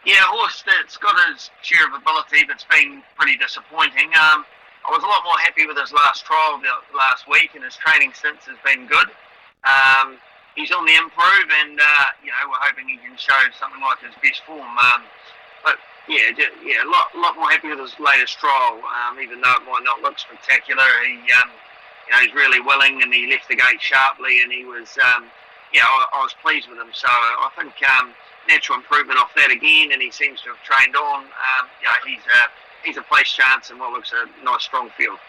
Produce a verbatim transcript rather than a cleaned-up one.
Yeah, a horse that's got his share of ability, but's been pretty disappointing. Um, I was a lot more happy with his last trial the, last week, and his training since has been good. Um, he's on the improve, and uh, you know we're hoping he can show something like his best form. Um, but yeah, yeah, a lot, lot more happy with his latest trial. Um, even though it might not look spectacular, he, um, you know, he's really willing, and he left the gate sharply, and he was, um, yeah, I, I was pleased with him. So I think um, natural improvement off that again, and he seems to have trained on. Um, you know, he's a he's a place chance in what looks a nice strong field.